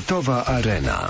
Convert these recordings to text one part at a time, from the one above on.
Sportowa Arena.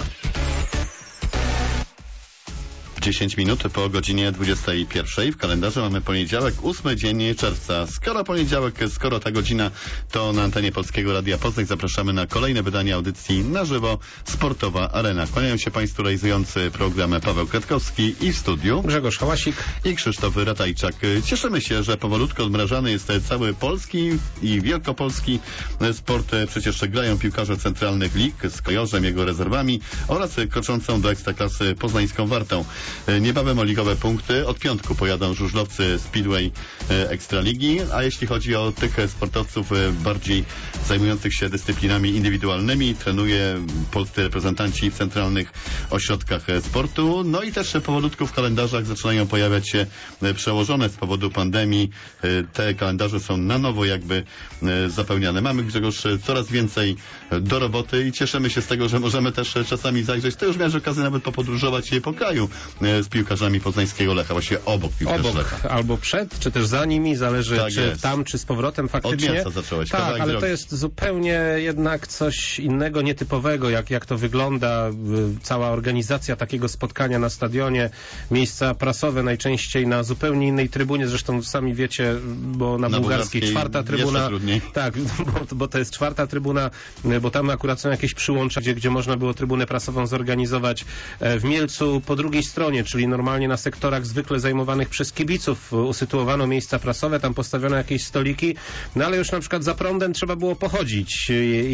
10 minut po godzinie 21. W kalendarzu mamy poniedziałek, 8 dzień czerwca. Skoro poniedziałek, skoro ta godzina, to na antenie Polskiego Radia Poznań zapraszamy na kolejne wydanie audycji na żywo Sportowa Arena. Kłaniają się Państwu realizujący program Paweł Kwiatkowski i w studiu Grzegorz Hałasik i Krzysztof Ratajczak. Cieszymy się, że powolutku odmrażany jest cały polski i wielkopolski sport. Przecież grają piłkarze centralnych lig z Kojorzem, jego rezerwami oraz kroczącą do ekstraklasy poznańską Wartą. Niebawem o ligowe punkty. Od piątku pojadą żużlowcy Speedway Ekstraligi, a jeśli chodzi o tych sportowców bardziej zajmujących się dyscyplinami indywidualnymi, trenuje polscy reprezentanci w centralnych ośrodkach sportu. No i też powolutku w kalendarzach zaczynają pojawiać się przełożone z powodu pandemii. Te kalendarze są na nowo jakby zapełniane. Mamy, Grzegorz, coraz więcej do roboty i cieszymy się z tego, że możemy też czasami zajrzeć. Ty już miałeś okazję nawet popodróżować po kraju z piłkarzami poznańskiego Lecha, właśnie obok piłkarzy Lecha. Albo przed, czy też za nimi, zależy tak czy jest. Tam, czy z powrotem faktycznie. Od miasta zacząłeś. Tak, ale to jest zupełnie jednak coś innego, nietypowego, jak to wygląda, cała organizacja takiego spotkania na stadionie, miejsca prasowe najczęściej na zupełnie innej trybunie, zresztą sami wiecie, bo na bułgarskiej czwarta trybuna, tak, bo to jest czwarta trybuna, bo tam akurat są jakieś przyłącza, gdzie można było trybunę prasową zorganizować. W Mielcu po drugiej stronie, czyli normalnie na sektorach zwykle zajmowanych przez kibiców, usytuowano miejsca prasowe, tam postawiono jakieś stoliki, no ale już na przykład za prądem trzeba było pochodzić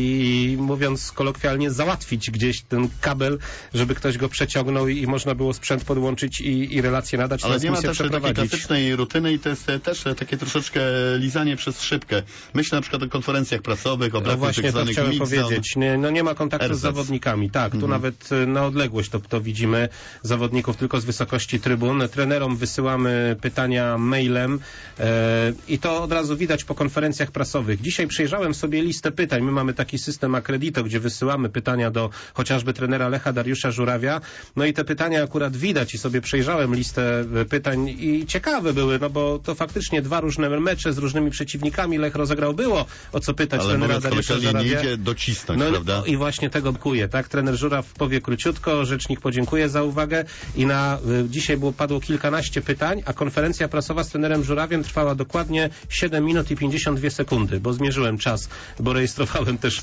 i mówiąc kolokwialnie, załatwić gdzieś ten kabel, żeby ktoś go przeciągnął i można było sprzęt podłączyć i relację nadać, ale nie ma też takiej klasycznej rutyny i to jest też takie troszeczkę lizanie przez szybkę. Myślę na przykład o konferencjach prasowych, o braku właśnie to chciałem powiedzieć. Nie ma kontaktu z zawodnikami. Tak, tu nawet na odległość to widzimy zawodników tylko z wysokości trybun. Trenerom wysyłamy pytania mailem i to od razu widać po konferencjach prasowych. Dzisiaj przejrzałem sobie listę pytań. My mamy taki system Accredito, gdzie wysyłamy pytania do chociażby trenera Lecha Dariusza Żurawia. No i te pytania akurat widać i sobie przejrzałem listę pytań i ciekawe były, no bo to faktycznie dwa różne mecze z różnymi przeciwnikami Lech rozegrał. Było o co pytać trenera Dariusza Żurawia. Nie idzie docisnąć, prawda? I właśnie tego brakuje, tak? Trener Żuraw powie króciutko, rzecznik podziękuje za uwagę i dzisiaj padło kilkanaście pytań, a konferencja prasowa z trenerem Żurawiem trwała dokładnie 7 minut i 52 sekundy, bo zmierzyłem czas, bo rejestrowałem też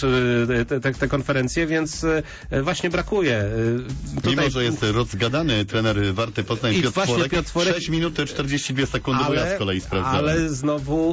te konferencje, więc właśnie brakuje. Mimo, że jest rozgadany trener Warty Poznań Piotr Tworek, 6 minut 42 sekundy, bo ja z kolei sprawdzałem. Ale znowu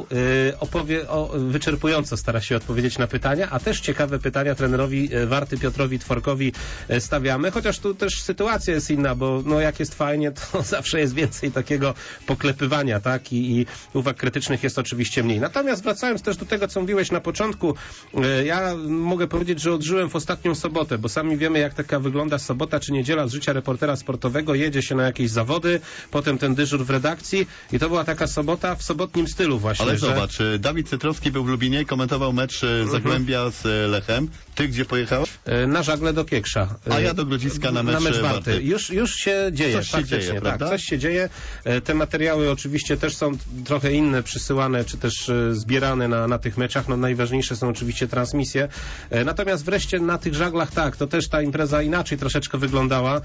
wyczerpująco stara się odpowiedzieć na pytania, a też ciekawe pytania trenerowi Warty Piotrowi Tworkowi stawiamy, chociaż tu też sytuacja jest inna, bo jak jest fajnie, to zawsze jest więcej takiego poklepywania, tak? I uwag krytycznych jest oczywiście mniej. Natomiast wracając też do tego, co mówiłeś na początku, ja mogę powiedzieć, że odżyłem w ostatnią sobotę, bo sami wiemy, jak taka wygląda sobota czy niedziela z życia reportera sportowego. Jedzie się na jakieś zawody, potem ten dyżur w redakcji i to była taka sobota w sobotnim stylu właśnie. Ale zobacz, Dawid Cytrowski był w Lubinie i komentował mecz Zagłębia z Lechem. Ty gdzie pojechałeś? Na żagle do Kieksza. A ja do Grodziska na mecz Warty. Już się dzieje. Coś się dzieje, prawda? Coś się dzieje. Te materiały oczywiście też są trochę inne, przysyłane, czy też zbierane na tych meczach. Najważniejsze są oczywiście transmisje. Natomiast wreszcie na tych żaglach to też ta impreza inaczej troszeczkę wyglądała.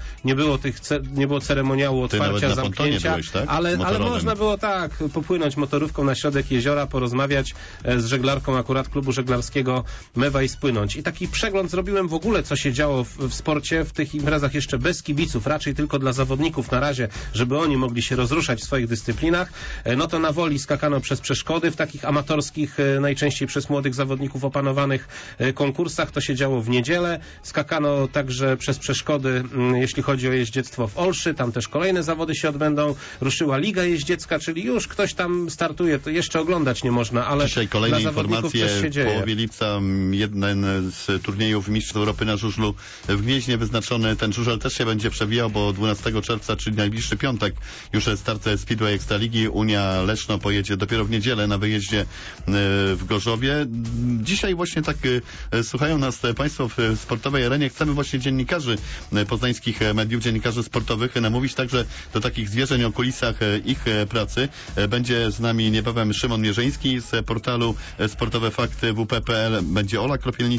Nie było ceremoniału otwarcia, zamknięcia, byłeś, tak? ale można było popłynąć motorówką na środek jeziora, porozmawiać z żeglarką akurat klubu żeglarskiego Mewa i spłynąć. I taki przegląd zrobiłem w ogóle, co się działo w sporcie, w tych imprezach jeszcze bez kibiców, raczej tylko dla zawodników na razie, żeby oni mogli się rozruszać w swoich dyscyplinach. To na woli skakano przez przeszkody w takich amatorskich, najczęściej przez młodych zawodników opanowanych konkursach. To się działo w niedzielę. Skakano także przez przeszkody, jeśli chodzi o jeździectwo w Olszy. Tam też kolejne zawody się odbędą. Ruszyła Liga Jeździecka, czyli już ktoś tam startuje. To jeszcze oglądać nie można, ale dzisiaj kolejne informacje. W połowie lipca jeden z turniejów Mistrzostw Europy na żużlu w Gnieźnie wyznaczony. Ten żużel też się będzie przewijał, bo 12 czerwca, czyli najbliższy piątek, już start Speedway Ekstraligi. Unia Leszno pojedzie dopiero w niedzielę na wyjeździe w Gorzowie. Dzisiaj właśnie tak słuchają nas Państwo w Sportowej Arenie. Chcemy właśnie dziennikarzy poznańskich mediów, dziennikarzy sportowych namówić także do takich zwierzeń o kulisach ich pracy. Będzie z nami niebawem Szymon Mierzyński z portalu Sportowe Fakty WP.pl. Będzie Ola Kropielnicka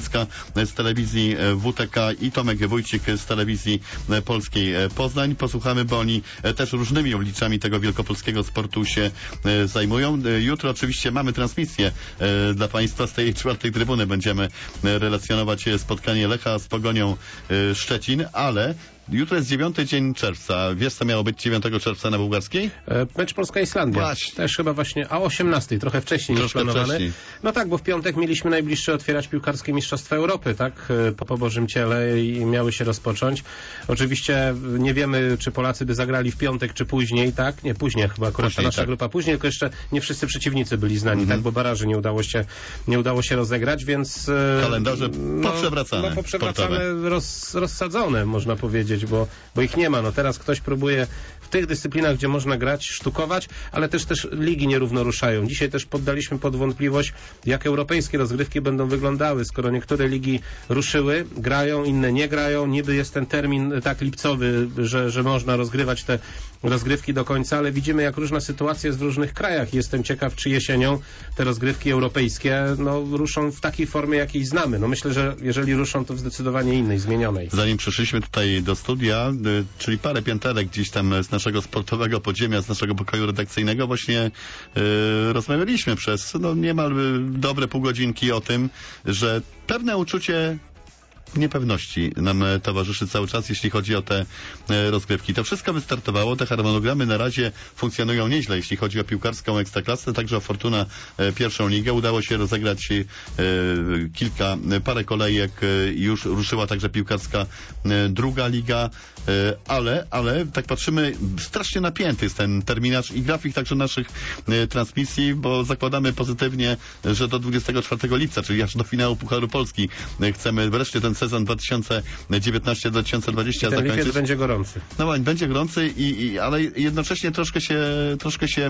z telewizji WTK i Tomek Wójcik z telewizji polskiej Poznań. Posłuchamy, bo oni też różnymi obliczami tego wielkopolskiego sportu się zajmują. Jutro oczywiście mamy transmisję dla Państwa z tej 4. trybuny. Będziemy relacjonować spotkanie Lecha z Pogonią Szczecin, ale jutro jest 9 dzień czerwca. Wiesz, co miało być 9 czerwca na Bułgarskiej? Mecz Polska-Islandia. Właśnie. Też chyba właśnie o 18, trochę wcześniej niż planowany. Wcześniej. No tak, bo w piątek mieliśmy najbliższe otwierać piłkarskie Mistrzostwa Europy, tak? Po Bożym Ciele i miały się rozpocząć. Oczywiście nie wiemy, czy Polacy by zagrali w piątek, czy później, tak? Nie, później chyba akurat Później, ta nasza tak. grupa później, tylko jeszcze nie wszyscy przeciwnicy byli znani, tak? Bo baraży nie udało się rozegrać, więc... Kalendarze poprzewracane. No poprzewracane, rozsadzone, można powiedzieć, bo ich nie ma. No teraz ktoś próbuje w tych dyscyplinach, gdzie można grać, sztukować, ale też ligi nierówno ruszają. Dzisiaj też poddaliśmy pod wątpliwość, jak europejskie rozgrywki będą wyglądały, skoro niektóre ligi ruszyły, grają, inne nie grają. Niby jest ten termin tak lipcowy, że można rozgrywać te rozgrywki do końca, ale widzimy, jak różna sytuacja jest w różnych krajach. Jestem ciekaw, czy jesienią te rozgrywki europejskie ruszą w takiej formie, jakiej znamy. No myślę, że jeżeli ruszą, to w zdecydowanie innej, zmienionej. Zanim przyszliśmy tutaj do studia, czyli parę pięterek gdzieś tam z naszego sportowego podziemia, z naszego pokoju redakcyjnego, właśnie rozmawialiśmy przez niemal dobre pół godzinki o tym, że pewne uczucie niepewności nam towarzyszy cały czas, jeśli chodzi o te rozgrywki. To wszystko wystartowało, te harmonogramy na razie funkcjonują nieźle, jeśli chodzi o piłkarską ekstraklasę, także o Fortuna pierwszą ligę. Udało się rozegrać parę kolejek, już ruszyła także piłkarska druga liga, ale tak patrzymy, strasznie napięty jest ten terminarz i grafik także naszych transmisji, bo zakładamy pozytywnie, że do 24 lipca, czyli aż do finału Pucharu Polski chcemy wreszcie ten sezon 2019-2020 ten zakończyć. Będzie gorący. No będzie gorący, ale jednocześnie troszkę się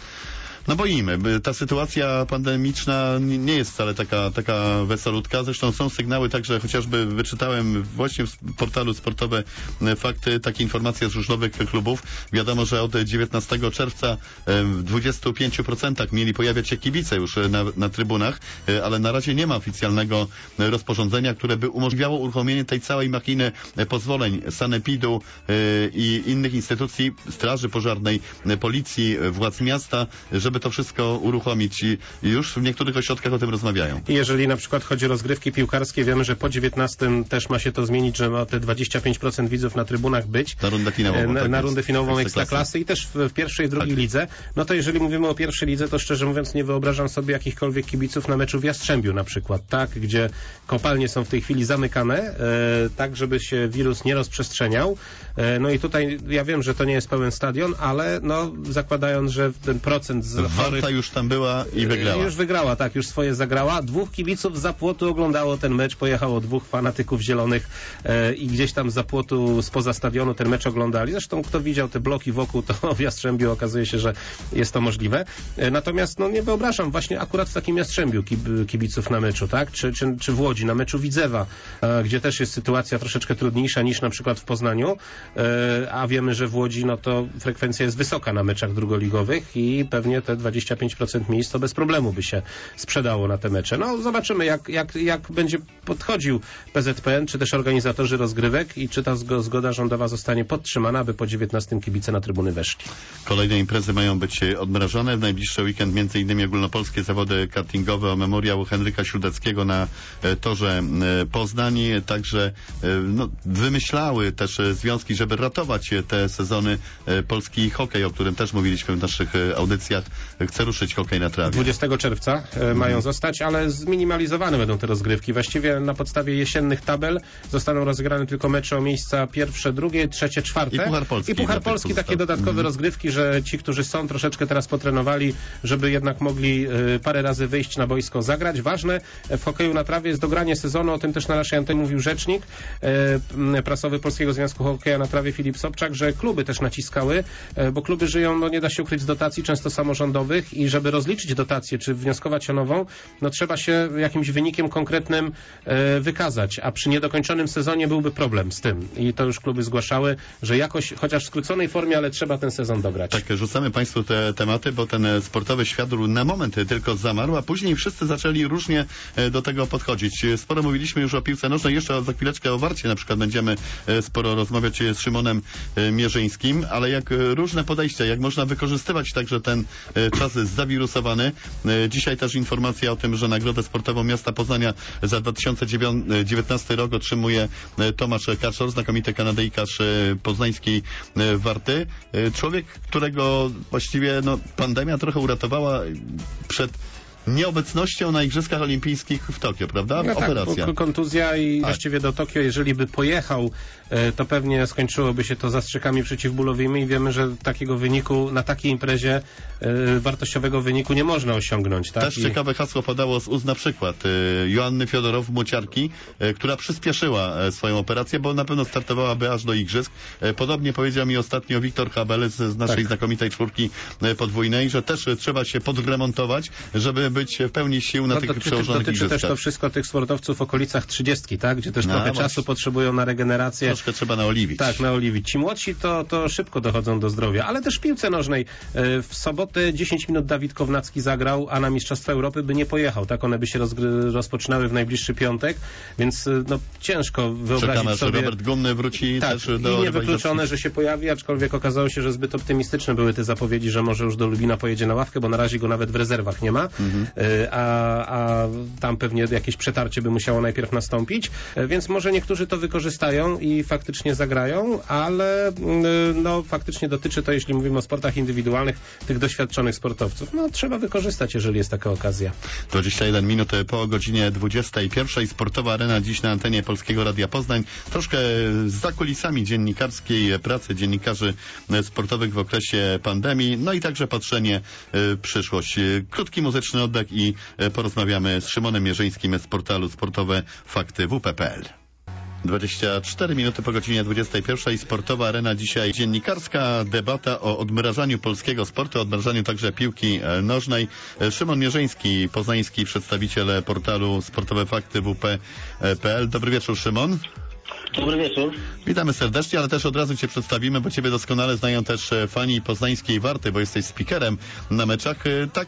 boimy. Ta sytuacja pandemiczna nie jest wcale taka wesolutka. Zresztą są sygnały także, chociażby wyczytałem właśnie w portalu Sportowe Fakty takie informacje z różnowych klubów. Wiadomo, że od 19 czerwca w 25% mieli pojawiać się kibice już na trybunach, ale na razie nie ma oficjalnego rozporządzenia, które by umożliwiało uruchomienie tej całej machiny pozwoleń sanepidu i innych instytucji, straży pożarnej, policji, władz miasta, żeby to wszystko uruchomić i już w niektórych ośrodkach o tym rozmawiają. I jeżeli na przykład chodzi o rozgrywki piłkarskie, wiemy, że po 19 też ma się to zmienić, że ma te 25% widzów na trybunach być. Na rundę finałową. Na rundę finałową Ekstraklasy i też w pierwszej i drugiej lidze. No to jeżeli mówimy o pierwszej lidze, to szczerze mówiąc nie wyobrażam sobie jakichkolwiek kibiców na meczu w Jastrzębiu na przykład, tak? Gdzie kopalnie są w tej chwili zamykane, tak żeby się wirus nie rozprzestrzeniał. No i tutaj ja wiem, że to nie jest pełen stadion, ale zakładając, że ten procent Warta już tam była i wygrała. Już wygrała, tak, już swoje zagrała. 2 kibiców zza płotu oglądało ten mecz, pojechało 2 fanatyków zielonych i gdzieś tam zza płotu spoza stadionu ten mecz oglądali. Zresztą kto widział te bloki wokół, to w Jastrzębiu okazuje się, że jest to możliwe. Natomiast nie wyobrażam właśnie akurat w takim Jastrzębiu kibiców na meczu, tak? Czy w Łodzi, na meczu Widzewa, gdzie też jest sytuacja troszeczkę trudniejsza niż na przykład w Poznaniu, a wiemy, że w Łodzi to frekwencja jest wysoka na meczach drugoligowych i pewnie te 25% miejsc to bez problemu by się sprzedało na te mecze. Zobaczymy jak będzie podchodził PZPN, czy też organizatorzy rozgrywek i czy ta zgoda rządowa zostanie podtrzymana, aby po 19 kibice na trybuny weszli. Kolejne imprezy mają być odmrażane. W najbliższy weekend m.in. ogólnopolskie zawody kartingowe o memoriał Henryka Śródeckiego na torze Poznań. Także wymyślały też związki, żeby ratować te sezony. Polski hokej, o którym też mówiliśmy w naszych audycjach, chce ruszyć hokej na trawie. 20 czerwca mają zostać, ale zminimalizowane będą te rozgrywki. Właściwie na podstawie jesiennych tabel zostaną rozegrane tylko mecze o miejsca pierwsze, drugie, trzecie, czwarte. I Puchar Polski. Takie dodatkowe rozgrywki, że ci, którzy są, troszeczkę teraz potrenowali, żeby jednak mogli parę razy wyjść na boisko, zagrać. Ważne w hokeju na trawie jest dogranie sezonu, o tym też na naszej antenie mówił rzecznik prasowy Polskiego Związku Hokeja na trawie Filip Sobczak, że kluby też naciskały, bo kluby żyją, nie da się ukryć, z dotacji, często samorządowych, samorządowych i żeby rozliczyć dotację, czy wnioskować o nową, no trzeba się jakimś wynikiem konkretnym wykazać, a przy niedokończonym sezonie byłby problem z tym. I to już kluby zgłaszały, że jakoś, chociaż w skróconej formie, ale trzeba ten sezon dograć. Tak, rzucamy Państwu te tematy, bo ten sportowy świat na moment tylko zamarł, a później wszyscy zaczęli różnie do tego podchodzić. Sporo mówiliśmy już o piłce nożnej, jeszcze za chwileczkę o Warcie na przykład będziemy sporo rozmawiać z Szymonem Mierzyńskim, ale jak różne podejścia, jak można wykorzystywać także ten czas zawirusowany. Dzisiaj też informacja o tym, że Nagrodę Sportową Miasta Poznania za 2019 rok otrzymuje Tomasz Kaczor, znakomity Kanadyjkarz poznańskiej Warty. Człowiek, którego właściwie pandemia trochę uratowała przed nieobecnością na Igrzyskach Olimpijskich w Tokio, prawda? No operacja. Tak, kontuzja i właściwie do Tokio, jeżeli by pojechał, to pewnie skończyłoby się to zastrzykami przeciwbólowymi i wiemy, że takiego wyniku, na takiej imprezie wartościowego wyniku nie można osiągnąć. Tak? Też ciekawe hasło podało z ust na przykład Joanny Fiodorow-Młociarki, która przyspieszyła swoją operację, bo na pewno startowałaby aż do Igrzysk. Podobnie powiedział mi ostatnio Wiktor Habel z naszej znakomitej czwórki podwójnej, że też trzeba się podremontować, żeby być w pełni sił na tych przełożonych Dotyczy igrzyskach. też to wszystko tych sportowców w okolicach 30, tak? Gdzie też trochę czasu potrzebują na regenerację. Troszkę trzeba naoliwić. Tak, naoliwić. Ci młodsi to szybko dochodzą do zdrowia, ale też w piłce nożnej. W sobotę 10 minut Dawid Kownacki zagrał, a na Mistrzostwa Europy by nie pojechał. Tak, one by się rozpoczynały w najbliższy piątek, więc ciężko wyobrazić Czekamy, sobie... że Robert Gumny wróci też do i niewykluczone, że się pojawi, aczkolwiek okazało się, że zbyt optymistyczne były te zapowiedzi, że może już do Lubina pojedzie na ławkę, bo na razie go nawet w rezerwach nie ma. A tam pewnie jakieś przetarcie by musiało najpierw nastąpić, więc może niektórzy to wykorzystają i faktycznie zagrają, ale faktycznie dotyczy to, jeśli mówimy o sportach indywidualnych, tych doświadczonych sportowców. Trzeba wykorzystać, jeżeli jest taka okazja. 21 minut po godzinie 21. Sportowa Arena dziś na antenie Polskiego Radia Poznań. Troszkę za kulisami dziennikarskiej pracy dziennikarzy sportowych w okresie pandemii, i także patrzenie w przyszłość. Krótki muzyczny oddech i porozmawiamy z Szymonem Mierzyńskim z portalu sportowe fakty WP.pl. 24 minuty po godzinie 21. Sportowa Arena dzisiaj dziennikarska debata o odmrażaniu polskiego sportu, odmrażaniu także piłki nożnej. Szymon Mierzyński, poznański przedstawiciel portalu sportowe fakty WP.pl. Dobry wieczór, Szymon. Dobry wieczór. Witamy serdecznie, ale też od razu Cię przedstawimy, bo Ciebie doskonale znają też fani poznańskiej Warty, bo jesteś speakerem na meczach.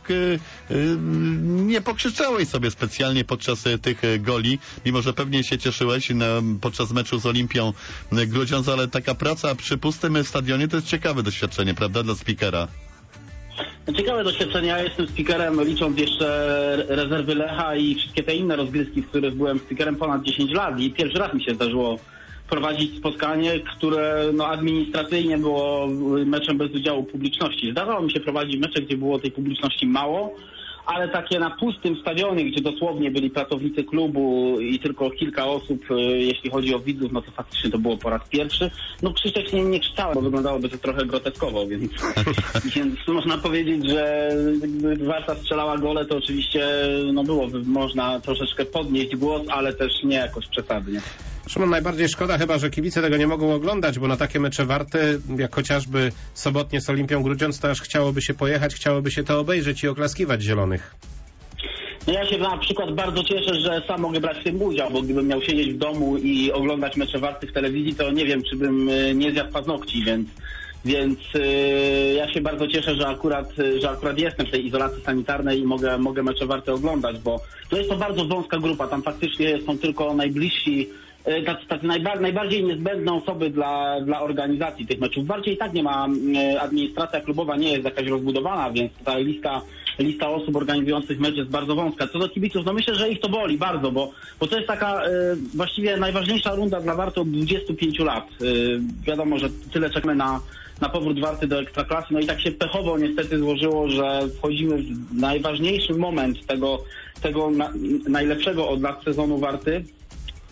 Nie pokrzyczałeś sobie specjalnie podczas tych goli, mimo że pewnie się cieszyłeś podczas meczu z Olimpią Grudziądz, ale taka praca przy pustym stadionie to jest ciekawe doświadczenie, prawda, dla speakera? Ciekawe doświadczenie. Ja jestem speakerem, licząc jeszcze rezerwy Lecha i wszystkie te inne rozgrywki, w których byłem speakerem ponad 10 lat i pierwszy raz mi się zdarzyło prowadzić spotkanie, które administracyjnie było meczem bez udziału publiczności. Zdarzało mi się prowadzić mecze, gdzie było tej publiczności mało, ale takie na pustym stadionie, gdzie dosłownie byli pracownicy klubu i tylko kilka osób, jeśli chodzi o widzów, to faktycznie to było po raz pierwszy. Krzyczeć nie krzyczałem, bo wyglądałoby to trochę groteskowo, więc można powiedzieć, że gdy Warta strzelała gole, to oczywiście można troszeczkę podnieść głos, ale też nie jakoś przesadnie. Szymon, najbardziej szkoda chyba, że kibice tego nie mogą oglądać, bo na takie mecze Warty, jak chociażby sobotnie z Olimpią Grudziądz, to aż chciałoby się pojechać, chciałoby się to obejrzeć i oklaskiwać zielonych. Ja się na przykład bardzo cieszę, że sam mogę brać w tym udział, bo gdybym miał siedzieć w domu i oglądać mecze Warty w telewizji, to nie wiem, czy bym nie zjadł paznokci, więc ja się bardzo cieszę, że akurat jestem w tej izolacji sanitarnej i mogę mecze Warty oglądać, bo to jest to bardzo wąska grupa, tam faktycznie są tylko najbliżsi, tacy najbardziej niezbędne osoby dla organizacji tych meczów. Bardziej i tak nie ma, administracja klubowa nie jest jakaś rozbudowana, więc ta lista osób organizujących mecz jest bardzo wąska. Co do kibiców, myślę, że ich to boli bardzo, bo to jest taka właściwie najważniejsza runda dla Warty od 25 lat. Wiadomo, że tyle czekamy na powrót Warty do Ekstraklasy, i tak się pechowo niestety złożyło, że wchodzimy w najważniejszy moment tego najlepszego od lat sezonu Warty.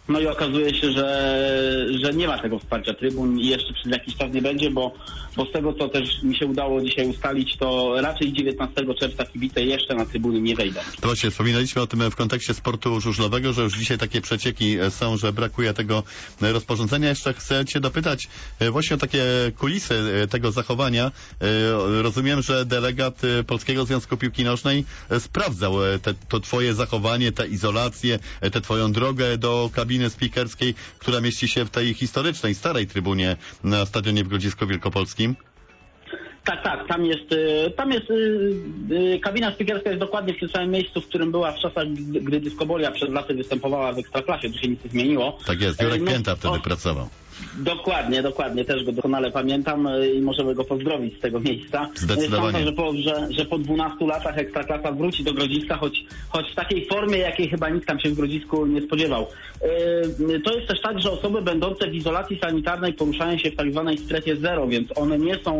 No i okazuje się, że nie ma tego wsparcia trybun i jeszcze przez jakiś czas nie będzie, bo z tego, co też mi się udało dzisiaj ustalić, to raczej 19 czerwca kibice jeszcze na trybuny nie wejdą. To właśnie wspominaliśmy o tym w kontekście sportu żużlowego, że już dzisiaj takie przecieki są, że brakuje tego rozporządzenia. Jeszcze chcę Cię dopytać właśnie o takie kulisy tego zachowania. Rozumiem, że delegat Polskiego Związku Piłki Nożnej sprawdzał to Twoje zachowanie, tę izolację, tę Twoją drogę do kabiny spikerskiej, która mieści się w tej historycznej, starej trybunie na stadionie w Grodzisku Wielkopolskim. Tak, tam jest kabina spikerska jest dokładnie w tym samym miejscu, w którym była w czasach, gdy Dyskobolia przez laty występowała w Ekstraklasie, tu się nic nie zmieniło. Tak jest, Jurek Pięta wtedy pracował. Dokładnie, też go doskonale pamiętam i możemy go pozdrowić z tego miejsca. Zdecydowanie. Jest szansa, że po 12 latach Ekstraklasa wróci do Grodziska, choć w takiej formie, jakiej chyba nikt tam się w Grodzisku nie spodziewał. To jest też tak, że osoby będące w izolacji sanitarnej poruszają się w tak zwanej strefie zero, więc one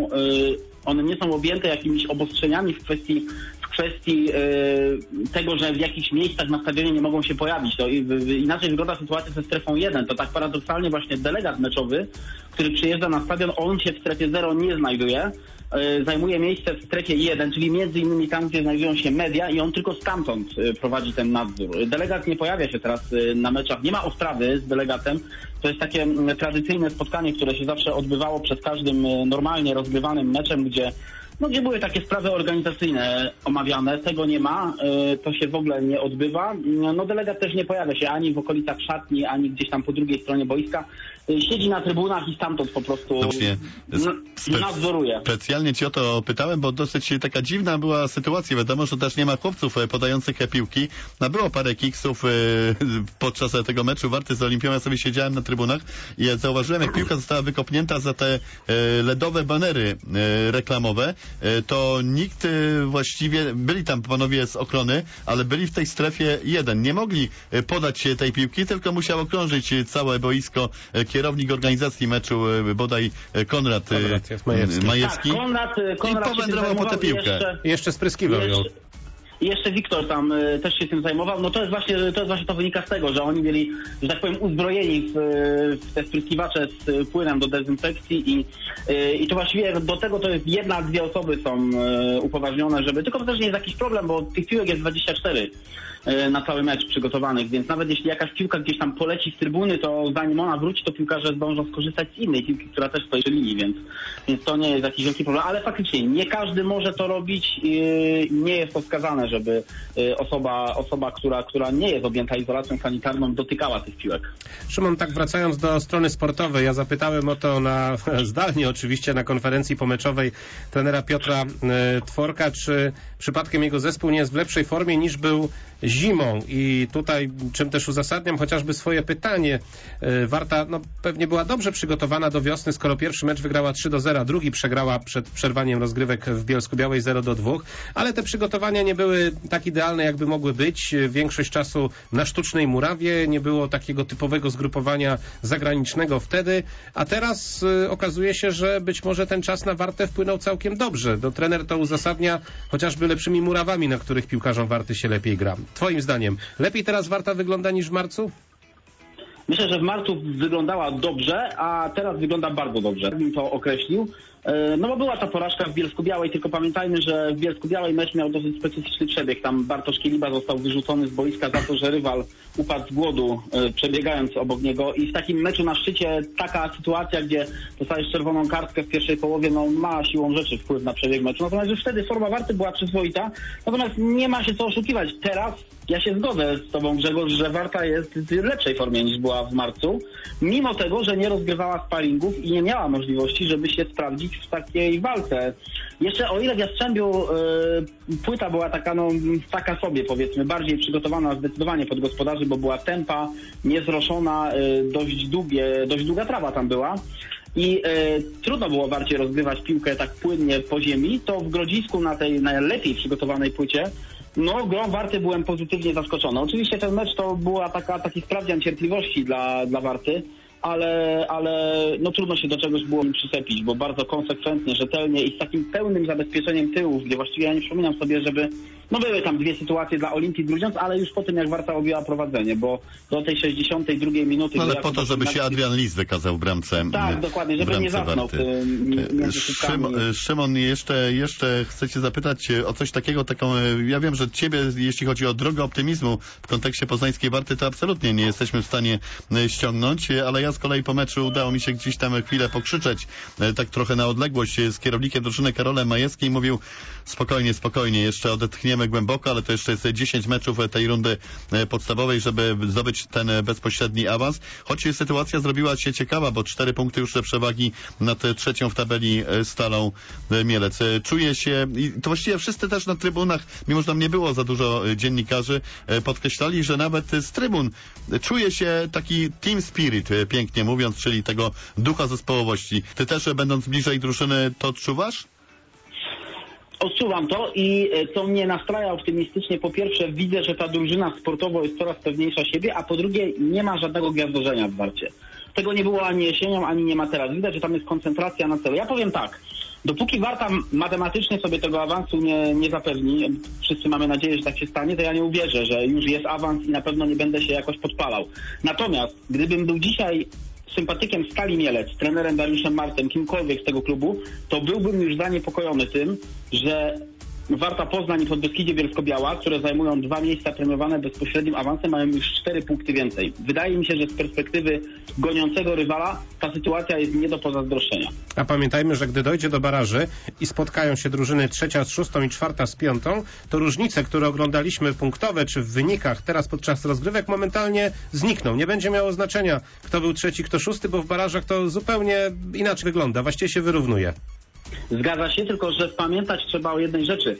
nie są objęte jakimiś obostrzeniami w kwestii tego, że w jakichś miejscach na stadionie nie mogą się pojawić. To inaczej wygląda sytuacja ze strefą 1. To tak paradoksalnie właśnie delegat meczowy, który przyjeżdża na stadion, on się w strefie 0 nie znajduje. Zajmuje miejsce w strefie 1, czyli między innymi tam, gdzie znajdują się media i on tylko stamtąd prowadzi ten nadzór. Delegat nie pojawia się teraz na meczach, nie ma ostrawy z delegatem. To jest takie tradycyjne spotkanie, które się zawsze odbywało przed każdym normalnie rozgrywanym meczem, gdzie były takie sprawy organizacyjne omawiane. Tego nie ma, to się w ogóle nie odbywa. Delegat też nie pojawia się ani w okolicach szatni, ani gdzieś tam po drugiej stronie boiska. Siedzi na trybunach i stamtąd po prostu nadzoruje. Specjalnie Ci o to pytałem, bo dosyć taka dziwna była sytuacja. Wiadomo, że też nie ma chłopców podających piłki. Było parę kiksów podczas tego meczu Warty z Olimpią. Ja sobie siedziałem na trybunach i zauważyłem, jak piłka została wykopnięta za te LEDowe banery reklamowe, to nikt właściwie, byli tam panowie z ochrony, ale byli w tej strefie 1. Nie mogli podać tej piłki, tylko musiał okrążyć całe boisko kierownik organizacji meczu, bodaj Konrad Majewski. Tak, Konrad i powędrował po tę piłkę. Jeszcze spryskiwał ją. I jeszcze Wiktor tam też się tym zajmował. To jest właśnie to wynika z tego, że oni byli, że tak powiem, uzbrojeni w te spryskiwacze z płynem do dezynfekcji i to właściwie do tego to jest 1-2 osoby są upoważnione, żeby, tylko to też nie jest jakiś problem, bo tych piłek jest 24 na cały mecz przygotowanych, więc nawet jeśli jakaś piłka gdzieś tam poleci z trybuny, to zanim ona wróci, to piłkarze zdążą skorzystać z innej piłki, która też stoi przy linii, więc to nie jest jakiś wielki problem, ale faktycznie nie każdy może to robić i nie jest to wskazane, żeby osoba, która nie jest objęta izolacją sanitarną, dotykała tych piłek. Szymon, tak wracając do strony sportowej, ja zapytałem o to zdalnie oczywiście na konferencji pomeczowej trenera Piotra Tworka, czy przypadkiem jego zespół nie jest w lepszej formie niż był zimą i tutaj czym też uzasadniam chociażby swoje pytanie. Warta pewnie była dobrze przygotowana do wiosny, skoro pierwszy mecz wygrała 3-0, drugi przegrała przed przerwaniem rozgrywek w Bielsku-Białej 0-2, ale te przygotowania nie były tak idealne, jakby mogły być. Większość czasu na sztucznej murawie, nie było takiego typowego zgrupowania zagranicznego wtedy, a teraz okazuje się, że być może ten czas na Wartę wpłynął całkiem dobrze. Trener to uzasadnia chociażby lepszymi murawami, na których piłkarzom Warty się lepiej gra. Twoim zdaniem, lepiej teraz Warta wygląda niż w marcu? Myślę, że w marcu wyglądała dobrze, a teraz wygląda bardzo dobrze. Bym to określił. Bo była ta porażka w Bielsku-Białej, tylko pamiętajmy, że w Bielsku-Białej mecz miał dosyć specyficzny przebieg. Tam Bartosz Kieliba został wyrzucony z boiska za to, że rywal upadł z głodu, przebiegając obok niego. I w takim meczu na szczycie taka sytuacja, gdzie dostajesz czerwoną kartkę w pierwszej połowie, ma siłą rzeczy wpływ na przebieg meczu. Natomiast już wtedy forma Warty była przyzwoita. Natomiast nie ma się co oszukiwać. Teraz ja się zgodzę z tobą, Grzegorz, że Warta jest w lepszej formie niż była w marcu, mimo tego, że nie rozgrywała sparingów i nie miała możliwości, żeby się sprawdzić w takiej walce. Jeszcze o ile w Jastrzębiu płyta była taka sobie, powiedzmy, bardziej przygotowana zdecydowanie pod gospodarzy, bo była tempa, niezroszona, dość długa trawa tam była. I trudno było Warcie rozgrywać piłkę tak płynnie po ziemi, to w Grodzisku na tej najlepiej przygotowanej płycie grą Warty byłem pozytywnie zaskoczony. Oczywiście ten mecz to była taki sprawdzian cierpliwości dla Warty, ale trudno się do czegoś było im przyczepić, bo bardzo konsekwentnie, rzetelnie i z takim pełnym zabezpieczeniem tyłów, gdzie właściwie ja nie przypominam sobie, żeby No były tam dwie sytuacje dla Olimpii Grudziądz, ale już po tym, jak Warta objęła prowadzenie, bo do tej 62 minuty... No ale po to, żeby się Adrian Lis wykazał w bramce. Tak, dokładnie, żeby nie zasnął Szymon, jeszcze chcę cię zapytać o coś takiego, ja wiem, że ciebie, jeśli chodzi o drogę optymizmu w kontekście poznańskiej Warty, to absolutnie nie jesteśmy w stanie ściągnąć, ale ja z kolei po meczu udało mi się gdzieś tam chwilę pokrzyczeć, tak trochę na odległość z kierownikiem drużyny Karolem Majewskim, mówił spokojnie, jeszcze odetchniemy głęboko, ale to jeszcze jest 10 meczów tej rundy podstawowej, żeby zdobyć ten bezpośredni awans. Choć sytuacja zrobiła się ciekawa, bo 4 punkty już przewagi nad trzecią w tabeli Stalą Mielec. Czuje się, i to właściwie wszyscy też na trybunach, mimo że tam nie było za dużo dziennikarzy, podkreślali, że nawet z trybun czuje się taki team spirit, pięknie mówiąc, czyli tego ducha zespołowości. Ty też, będąc bliżej drużyny, to odczuwasz? Odczuwam to i co mnie nastraja optymistycznie, po pierwsze widzę, że ta drużyna sportowo jest coraz pewniejsza siebie, a po drugie nie ma żadnego gwiazdorzenia w Warcie. Tego nie było ani jesienią, ani nie ma teraz. Widać, że tam jest koncentracja na celu. Ja powiem tak, dopóki Warta matematycznie sobie tego awansu nie zapewni, wszyscy mamy nadzieję, że tak się stanie, to ja nie uwierzę, że już jest awans i na pewno nie będę się jakoś podpalał. Natomiast gdybym był dzisiaj sympatykiem Stali Mielec, trenerem Dariuszem Martem, kimkolwiek z tego klubu, to byłbym już zaniepokojony tym, że Warta Poznań i Podbeskidzie Bielsko-Biała, które zajmują 2 miejsca premiowane bezpośrednim awansem, mają już 4 punkty więcej. Wydaje mi się, że z perspektywy goniącego rywala ta sytuacja jest nie do pozazdroszczenia. A pamiętajmy, że gdy dojdzie do baraży i spotkają się drużyny 3. z 6. i 4. z 5., to różnice, które oglądaliśmy punktowe czy w wynikach teraz podczas rozgrywek, momentalnie znikną. Nie będzie miało znaczenia, kto był 3., kto 6., bo w barażach to zupełnie inaczej wygląda. Właściwie się wyrównuje. Zgadza się, tylko że pamiętać trzeba o jednej rzeczy.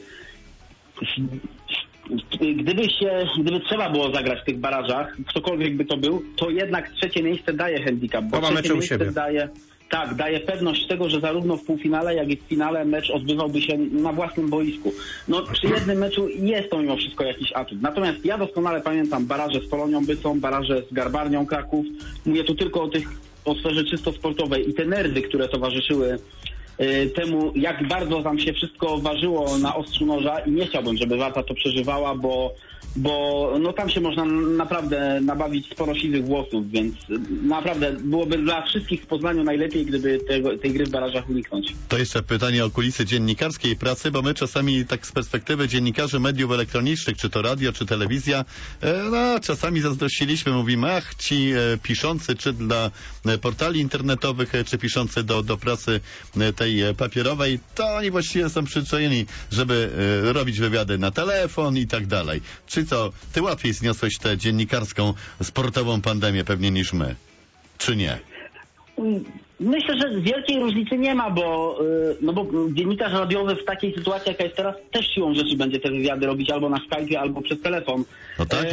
Gdyby trzeba było zagrać w tych barażach, ktokolwiek by to był, to jednak 3. miejsce daje handicap, bo 3. miejsce daje pewność tego, że zarówno w półfinale, jak i w finale mecz odbywałby się na własnym boisku. No przy jednym meczu jest to mimo wszystko jakiś atut. Natomiast ja doskonale pamiętam baraże z Polonią Bytom, baraże z Garbarnią Kraków. Mówię tu tylko o sferze czysto sportowej i te nerwy, które towarzyszyły temu, jak bardzo tam się wszystko ważyło na ostrzu noża i nie chciałbym, żeby Warta to przeżywała, bo no tam się można naprawdę nabawić sporo siwych włosów, więc naprawdę byłoby dla wszystkich w Poznaniu najlepiej, gdyby tej gry w barażach uniknąć. To jeszcze pytanie o kulisy dziennikarskiej pracy, bo my czasami tak z perspektywy dziennikarzy mediów elektronicznych, czy to radio, czy telewizja, no czasami zazdrościliśmy, mówimy, ci piszący, czy dla portali internetowych, czy piszący do prasy tej papierowej, to oni właściwie są przyzwyczajeni, żeby robić wywiady na telefon i tak dalej. Czy co, ty łatwiej zniosłeś tę dziennikarską, sportową pandemię pewnie niż my, czy nie? Myślę, że wielkiej różnicy nie ma, bo dziennikarz radiowy w takiej sytuacji, jaka jest teraz, też siłą rzeczy będzie te wywiady robić albo na Skype'ie, albo przez telefon. No tak,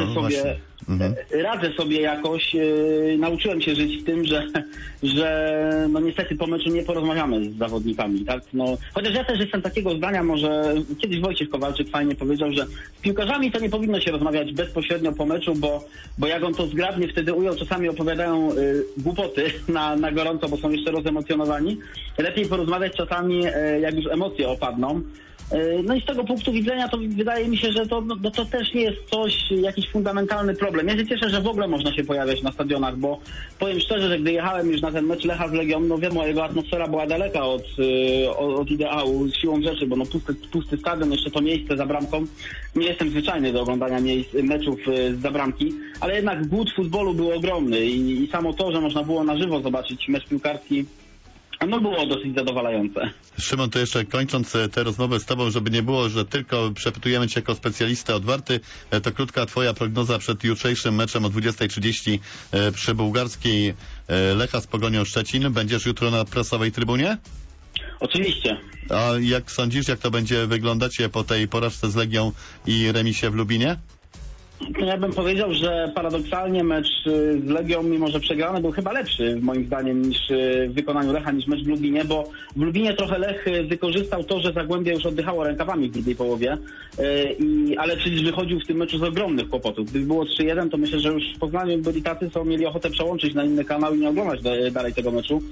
radzę sobie jakoś. Nauczyłem się żyć z tym, że no niestety po meczu nie porozmawiamy z zawodnikami. Tak? No, chociaż ja też jestem takiego zdania, może kiedyś Wojciech Kowalczyk fajnie powiedział, że z piłkarzami to nie powinno się rozmawiać bezpośrednio po meczu, bo jak on to zgrabnie wtedy ujął, czasami opowiadają głupoty na gorąco, bo są jeszcze rozemocjonowani. Lepiej porozmawiać czasami, jak już emocje opadną. No i z tego punktu widzenia to wydaje mi się, że to też nie jest jakiś fundamentalny problem. Ja się cieszę, że w ogóle można się pojawiać na stadionach, bo powiem szczerze, że gdy jechałem już na ten mecz Lecha z Legią, no wiadomo, jego atmosfera była daleka od ideału, siłą rzeczy, bo no pusty stadion, jeszcze to miejsce za bramką. Nie jestem zwyczajny do oglądania meczów za bramki, ale jednak głód futbolu był ogromny i samo to, że można było na żywo zobaczyć mecz piłkarski, no było dosyć zadowalające. Szymon, to jeszcze kończąc tę rozmowę z tobą, żeby nie było, że tylko przepytujemy cię jako specjalistę od Warty, to krótka twoja prognoza przed jutrzejszym meczem o 20:30 przy bułgarskiej Lecha z Pogonią Szczecin. Będziesz jutro na prasowej trybunie? Oczywiście. A jak sądzisz, jak to będzie wyglądać po tej porażce z Legią i remisie w Lubinie? Ja bym powiedział, że paradoksalnie mecz z Legią, mimo że przegrany, był chyba lepszy moim zdaniem niż w wykonaniu Lecha, niż mecz w Lubinie, bo w Lubinie trochę Lech wykorzystał to, że Zagłębie już oddychało rękawami w drugiej połowie, ale przecież wychodził w tym meczu z ogromnych kłopotów. Gdyby było 3-1, to myślę, że już w Poznaniu byli tacy, co mieli ochotę przełączyć na inny kanał i nie oglądać dalej tego meczu.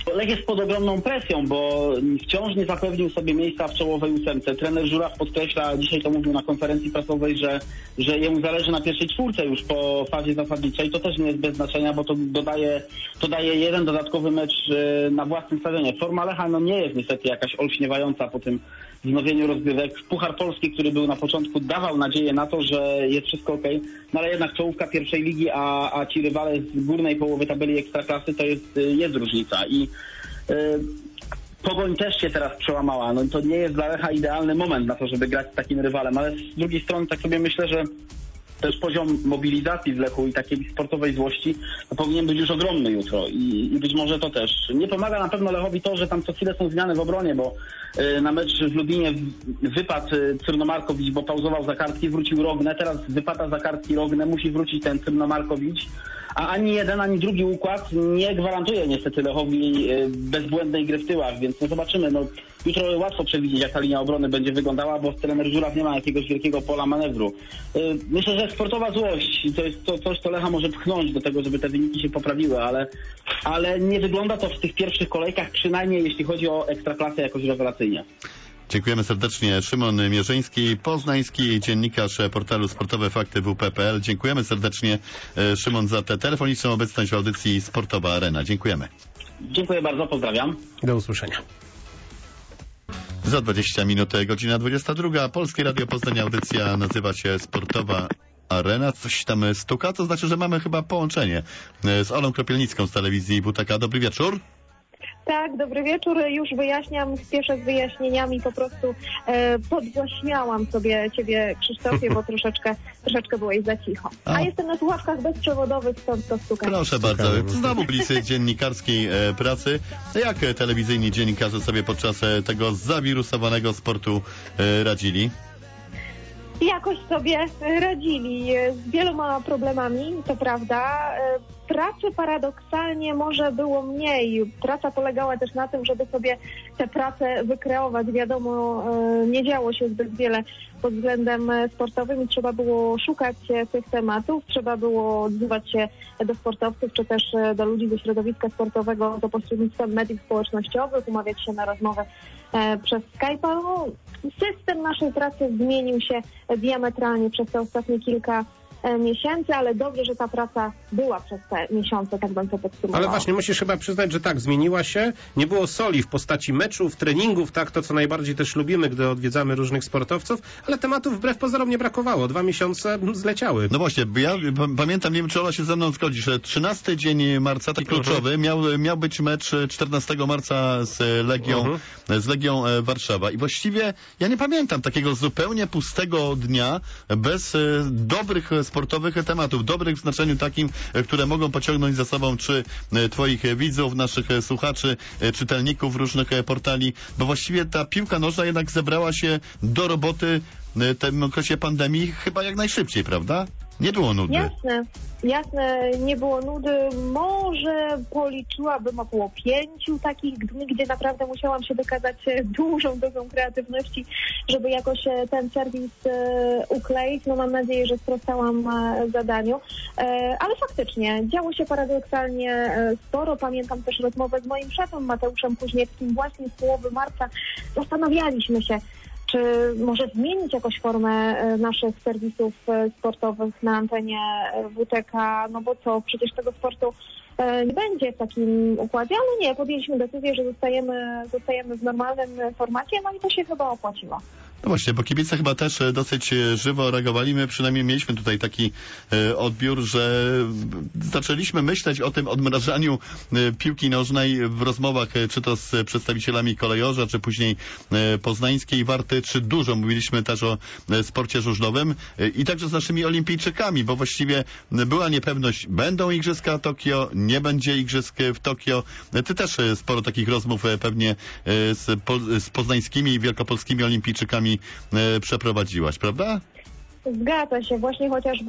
Lech jest pod ogromną presją, bo wciąż nie zapewnił sobie miejsca w czołowej ósemce. Trener Żuraw podkreśla, dzisiaj to mówił na konferencji prasowej, że jemu zależy na pierwszej czwórce już po fazie zasadniczej. To też nie jest bez znaczenia, bo to daje jeden dodatkowy mecz na własnym stadionie. Forma Lecha nie jest niestety jakaś olśniewająca po tym wznowieniu rozgrywek. Puchar Polski, który był na początku, dawał nadzieję na to, że jest wszystko okej, no ale jednak czołówka pierwszej ligi, a ci rywale z górnej połowy tabeli Ekstraklasy to jest różnica i Pogoń też się teraz przełamała. No to nie jest dla Lecha idealny moment na to, żeby grać z takim rywalem, ale z drugiej strony tak sobie myślę, że też poziom mobilizacji w Lechu i takiej sportowej złości powinien być już ogromny jutro i być może to też. Nie pomaga na pewno Lechowi to, że tam co chwilę są zmiany w obronie, bo na mecz w Lublinie wypadł Cyrnomarkowicz, bo pauzował za kartki, wrócił Rogne, teraz wypada za kartki Rogne, musi wrócić ten Cyrnomarkowicz, a ani jeden, ani drugi układ nie gwarantuje niestety Lechowi bezbłędnej gry w tyłach, więc no zobaczymy. No, jutro łatwo przewidzieć, jak ta linia obrony będzie wyglądała, bo trener Żuraw nie ma jakiegoś wielkiego pola manewru. Myślę, że sportowa złość to jest to coś, co Lecha może pchnąć do tego, żeby te wyniki się poprawiły, ale nie wygląda to w tych pierwszych kolejkach, przynajmniej jeśli chodzi o Ekstraklasę, jakoś rewelacyjnie. Dziękujemy serdecznie. Szymon Mierzyński, poznański dziennikarz portalu Sportowe Fakty WP.pl. Dziękujemy serdecznie, Szymon, za tę telefoniczną obecność w audycji Sportowa Arena. Dziękujemy. Dziękuję bardzo, pozdrawiam. Do usłyszenia. Za 20 minut, godzina 22. Polskie Radio Poznań, audycja nazywa się Sportowa Arena. Coś tam stuka, to znaczy, że mamy chyba połączenie z Olą Kropielnicką z telewizji WTK. Dobry wieczór. Tak, dobry wieczór. Już wyjaśniam, spieszę z wyjaśnieniami, po prostu podgłaśniałam sobie ciebie, Krzysztofie, bo troszeczkę byłeś za cicho. A jestem na słuchawkach bezprzewodowych, stąd to stukam. Proszę bardzo. Znowu blisy dziennikarskiej pracy. Jak telewizyjni dziennikarze sobie podczas tego zawirusowanego sportu radzili? Jakoś sobie radzili z wieloma problemami, to prawda. Pracy paradoksalnie może było mniej. Praca polegała też na tym, żeby sobie tę pracę wykreować. Wiadomo, nie działo się zbyt wiele pod względem sportowym i trzeba było szukać tych tematów, trzeba było odzywać się do sportowców, czy też do ludzi ze środowiska sportowego za pośrednictwem mediów społecznościowych, umawiać się na rozmowę przez Skype'a. No, system naszej pracy zmienił się diametralnie przez te ostatnie kilka miesięcy, ale dobrze, że ta praca była przez te miesiące, tak bym to podsumowała. Ale właśnie musisz chyba przyznać, że tak, zmieniła się. Nie było soli w postaci meczów, treningów, tak, to co najbardziej też lubimy, gdy odwiedzamy różnych sportowców, ale tematów wbrew pozorom nie brakowało. 2 miesiące zleciały. No właśnie, ja pamiętam, nie wiem, czy Ola się ze mną zgodzi, że 13 dzień marca, taki kluczowy, miał być mecz 14 marca z Legią Warszawa. I właściwie ja nie pamiętam takiego zupełnie pustego dnia bez dobrych sportowych tematów, dobrych w znaczeniu takim, które mogą pociągnąć za sobą czy twoich widzów, naszych słuchaczy, czytelników różnych portali, bo właściwie ta piłka nożna jednak zebrała się do roboty w tym okresie pandemii chyba jak najszybciej, prawda? Nie było nudy. Jasne, nie było nudy. Może policzyłabym około 5 takich dni, gdzie naprawdę musiałam się wykazać dużą dozą kreatywności, żeby jakoś ten serwis ukleić. No mam nadzieję, że sprostałam zadaniu. Ale faktycznie działo się paradoksalnie sporo. Pamiętam też rozmowę z moim szefem Mateuszem Kuźniewskim właśnie z połowy marca. Zastanawialiśmy się, czy może zmienić jakoś formę naszych serwisów sportowych na antenie WTK, no bo co, przecież tego sportu nie będzie w takim układzie, ale nie, podjęliśmy decyzję, że zostajemy w normalnym formacie, no i to się chyba opłaciło. No właśnie, bo kibice chyba też dosyć żywo reagowali. My przynajmniej mieliśmy tutaj taki odbiór, że zaczęliśmy myśleć o tym odmrażaniu piłki nożnej w rozmowach, czy to z przedstawicielami Kolejorza, czy później poznańskiej Warty, czy dużo mówiliśmy też o sporcie żużlowym i także z naszymi olimpijczykami, bo właściwie była niepewność, będą igrzyska Tokio, nie będzie igrzysk w Tokio. Ty też sporo takich rozmów pewnie z poznańskimi i wielkopolskimi olimpijczykami przeprowadziłaś, prawda? Zgadza się. Właśnie chociażby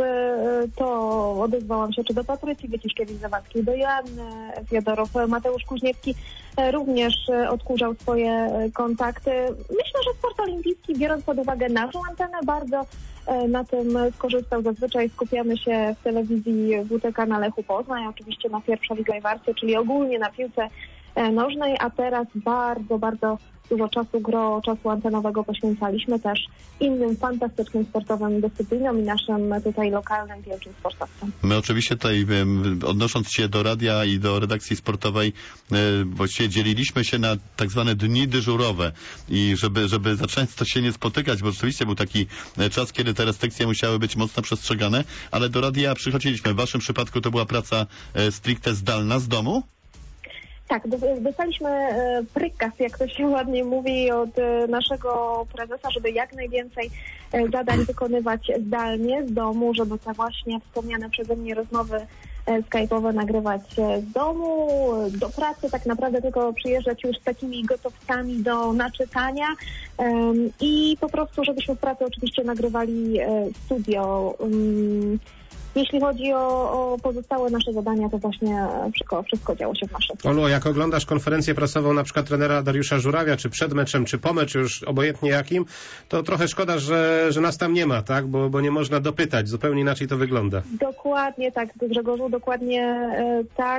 to odezwałam się czy do Patrycji Wyciszkiewicz-Zawadzkiej, do Joanny Fiodorow. Mateusz Kuźniewski również odkurzał swoje kontakty. Myślę, że sport olimpijski, biorąc pod uwagę naszą antenę, bardzo na tym skorzystał. Zazwyczaj skupiamy się w telewizji WTK na Lechu Poznań, oczywiście na pierwszej ligowej Warcie, czyli ogólnie na piłce nożnej, a teraz bardzo, bardzo dużo czasu antenowego poświęcaliśmy też innym fantastycznym sportowym dyscyplinom i naszym tutaj lokalnym wielkim sportowcom. My oczywiście tutaj, odnosząc się do radia i do redakcji sportowej, właściwie dzieliliśmy się na tak zwane dni dyżurowe i żeby za często się nie spotykać, bo rzeczywiście był taki czas, kiedy te restrykcje musiały być mocno przestrzegane, ale do radia przychodziliśmy. W waszym przypadku to była praca stricte zdalna z domu? Tak, dostaliśmy prykaz, jak to się ładnie mówi, od naszego prezesa, żeby jak najwięcej zadań wykonywać zdalnie z domu, żeby te właśnie wspomniane przeze mnie rozmowy skype'owe nagrywać z domu, do pracy tak naprawdę tylko przyjeżdżać już z takimi gotowcami do naczytania i po prostu, żebyśmy w pracy oczywiście nagrywali studio. Jeśli chodzi o pozostałe nasze zadania, to właśnie wszystko działo się w naszej pracy. Olu, jak oglądasz konferencję prasową na przykład trenera Dariusza Żurawia, czy przed meczem, czy po meczu, już obojętnie jakim, to trochę szkoda, że nas tam nie ma, tak? Bo nie można dopytać. Zupełnie inaczej to wygląda. Dokładnie tak, Grzegorzu, dokładnie tak.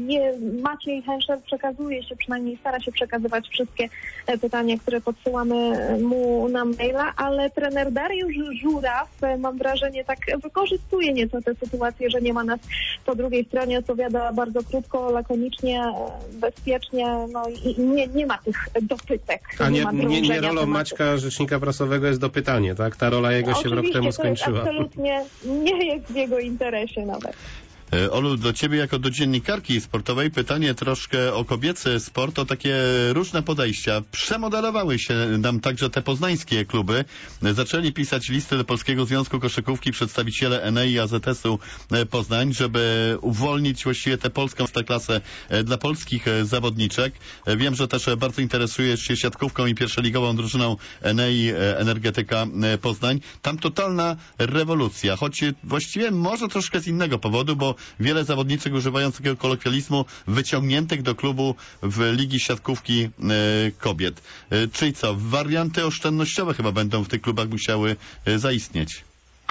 Maciej Henscher przekazuje się, przynajmniej stara się przekazywać wszystkie pytania, które podsyłamy mu na maila, ale trener Dariusz Żuraw, mam wrażenie, tak wykorzystuje nieco tę sytuację, że nie ma nas po drugiej stronie, odpowiada bardzo krótko, lakonicznie, bezpiecznie, no i nie ma tych dopytek. A nie rolą Maćka, rzecznika prasowego jest dopytanie, tak? Ta rola jego się rok temu skończyła. Absolutnie nie jest w jego interesie nawet. Olu, do ciebie jako do dziennikarki sportowej pytanie troszkę o kobiecy sport, o takie różne podejścia. Przemodelowały się nam także te poznańskie kluby. Zaczęli pisać listy do Polskiego Związku Koszykówki przedstawiciele Enei i AZS-u Poznań, żeby uwolnić właściwie tę polską klasę dla polskich zawodniczek. Wiem, że też bardzo interesujesz się siatkówką i pierwszoligową drużyną Enei Energetyka Poznań. Tam totalna rewolucja, choć właściwie może troszkę z innego powodu, bo wiele zawodniczek używając takiego kolokwializmu wyciągniętych do klubu w Ligi Siatkówki Kobiet. Czyli co, warianty oszczędnościowe chyba będą w tych klubach musiały zaistnieć.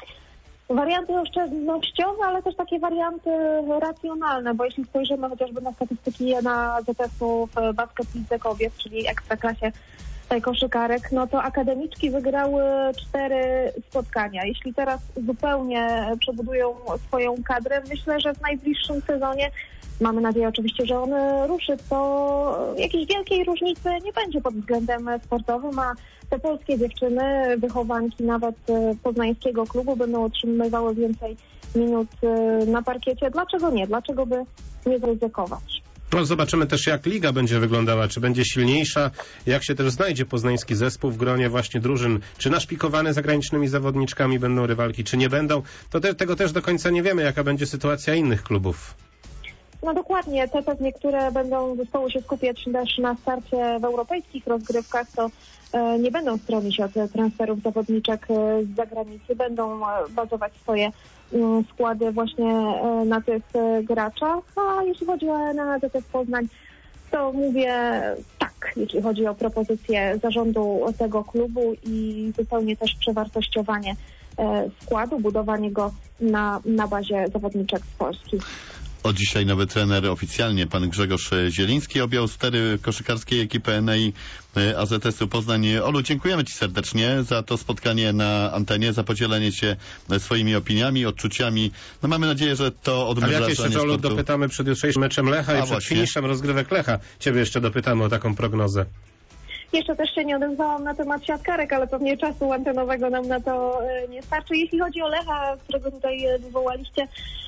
Warianty oszczędnościowe, ale też takie warianty racjonalne, bo jeśli spojrzymy chociażby na statystyki na ZS-u w basket lidze kobiet, czyli ekstraklasie koszykarek, no to akademiczki wygrały 4 spotkania. Jeśli teraz zupełnie przebudują swoją kadrę, myślę, że w najbliższym sezonie, mamy nadzieję oczywiście, że on ruszy, to jakiejś wielkiej różnicy nie będzie pod względem sportowym, a te polskie dziewczyny, wychowanki nawet poznańskiego klubu będą otrzymywały więcej minut na parkiecie. Dlaczego nie? Dlaczego by nie zaryzykować? No, zobaczymy też, jak liga będzie wyglądała, czy będzie silniejsza, jak się też znajdzie poznański zespół w gronie właśnie drużyn, czy naszpikowane zagranicznymi zawodniczkami będą rywalki, czy nie będą. Tego też do końca nie wiemy, jaka będzie sytuacja innych klubów. No dokładnie, te pewnie, które będą zespoły się skupiać też na starcie w europejskich rozgrywkach, to nie będą stronić od transferów zawodniczek z zagranicy, będą bazować swoje składy właśnie na tych graczach, a jeśli chodzi o NZS Poznań, to mówię tak, jeśli chodzi o propozycję zarządu tego klubu i zupełnie też przewartościowanie składu, budowanie go na bazie zawodniczek z Polski. Od dzisiaj nowy trener oficjalnie, pan Grzegorz Zieliński, objął stery koszykarskiej ekipy Enei AZS-u Poznań. Olu, dziękujemy ci serdecznie za to spotkanie na antenie, za podzielenie się swoimi opiniami, odczuciami. No mamy nadzieję, że to odmrażanie sportu. Ale jak jeszcze, Olu, dopytamy przed jutrzejszym meczem Lecha i przed finiszem rozgrywek Lecha. Ciebie jeszcze dopytamy o taką prognozę. Jeszcze też się nie odezwałam na temat siatkarek, ale pewnie czasu antenowego nam na to nie starczy. Jeśli chodzi o Lecha, którego tutaj wywołaliście,